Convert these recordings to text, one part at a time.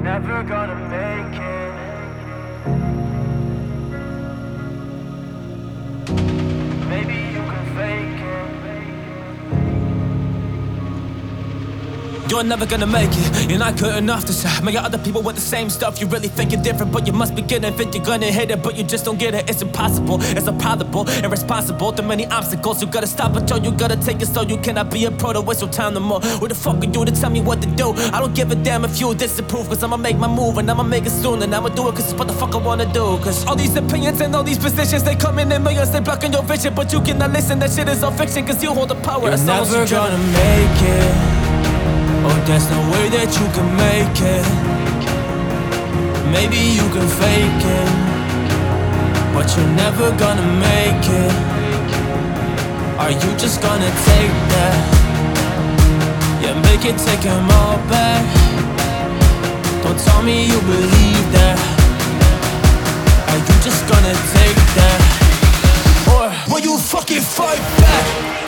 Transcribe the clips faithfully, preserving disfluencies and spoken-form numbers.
Never gonna make it. Maybe you can fake it. You're never gonna make it, you're not good enough to say. Maybe other people with the same stuff, you really think you're different, but you must be getting it. You're gonna hit it, but you just don't get it. It's impossible, it's improbable, irresponsible. Too many obstacles, you gotta stop it, yo. You gotta take it slow, you cannot be a pro to waste your time no more. Who the fuck are you to tell me what to do? I don't give a damn if you disapprove, cause I'ma make my move and I'ma make it soon. And I'ma do it cause it's what the fuck I wanna do. Cause all these opinions and all these positions, they come in in millions, they blocking your vision. But you cannot listen, that shit is all fiction, cause you hold the power. You're never gonna make it. Oh, there's no way that you can make it. Maybe you can fake it, but you're never gonna make it. Are you just gonna take that? Yeah, make it, take them all back. Don't tell me you believe that. Are you just gonna take that? Or will you fucking fight back?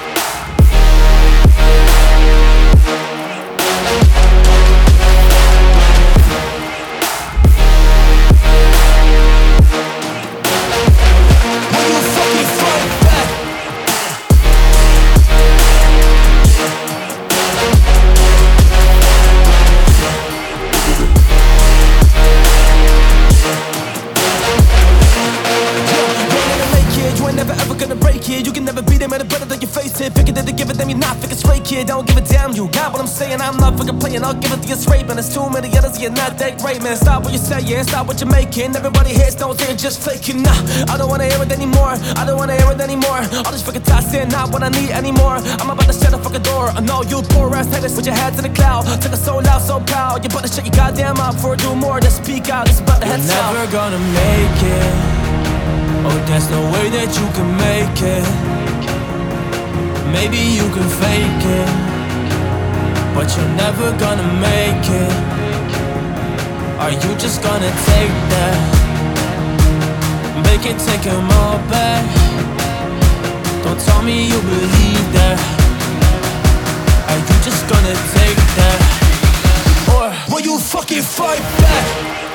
You can never beat them at a better than you face it. Figure that they give it, then you're not fucking straight, kid. Don't give a damn, you got what I'm saying. I'm not fucking playing, I'll give it to you straight, man. There's too many others, you're not that great, man. Stop what you're saying, stop what you're making. Everybody hears, don't say you're just faking. Nah, I don't wanna hear it anymore. I don't wanna hear it anymore. All this fucking talk saying not what I need anymore. I'm about to shut the fucking door. I know you poor ass haters, put your heads in the cloud. Took it so loud, so proud. You better shut your goddamn mouth before I do more. Just speak out, it's about to head south. You're never gonna make it. Oh, there's no way that you can make it. Maybe you can fake it, but you're never gonna make it. Are you just gonna take that? Make it, take them all back. Don't tell me you believe that. Are you just gonna take that? Or will you fucking fight back?